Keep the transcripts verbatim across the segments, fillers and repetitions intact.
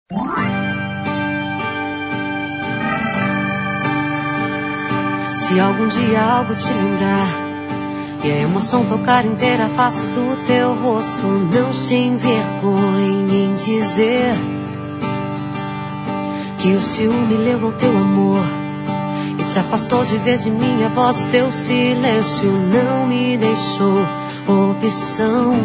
Se algum dia algo te lembrar e a emoção tocar inteira a face do teu rosto, não se envergonhe em dizer que o ciúme levou teu amor e te afastou de vez de minha voz. Teu silêncio não me deixou opção.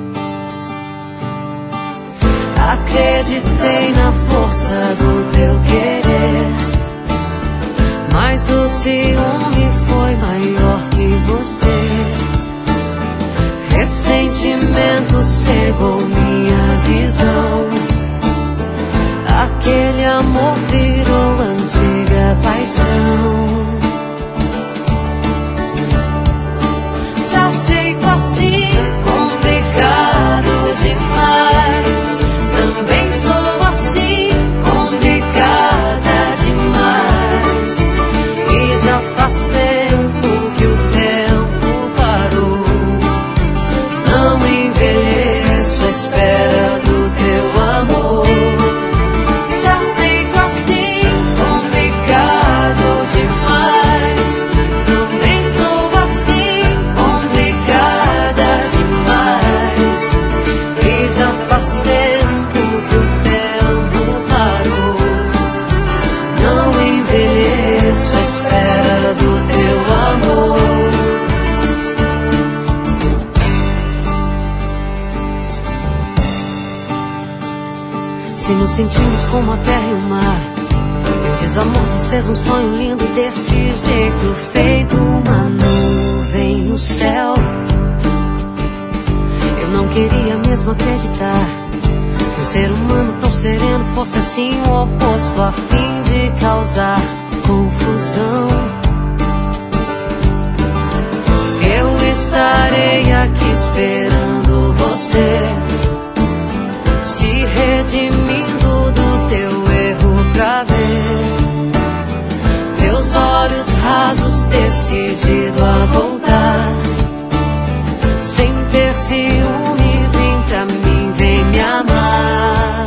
Acreditei na força do teu querer, mas o ciúme foi maior que você. Ressentimento cegou minha visão. Aquele amor virou antiga paixão. Te aceito assim, complicado demais. Também sou assim, complicada demais. E já faz tempo que o tempo parou. Não envelheço à espera do teu amor. Te aceito assim, complicado demais. Também sou assim, complicada demais. E já faz tempo que o tempo parou. Não envelheço à espera do teu amor. Se nos sentimos como a terra e o mar, e o desamor desfez um sonho lindo desse jeito, feito uma nuvem no céu. Eu não queria mesmo acreditar que um ser humano tão sereno fosse assim o oposto, a fim de causar confusão. Eu estarei aqui esperando você, se redimindo do teu erro pra ver teus olhos rasos, decidido a voltar. Sem ter ciúme, vem pra mim, vem me amar.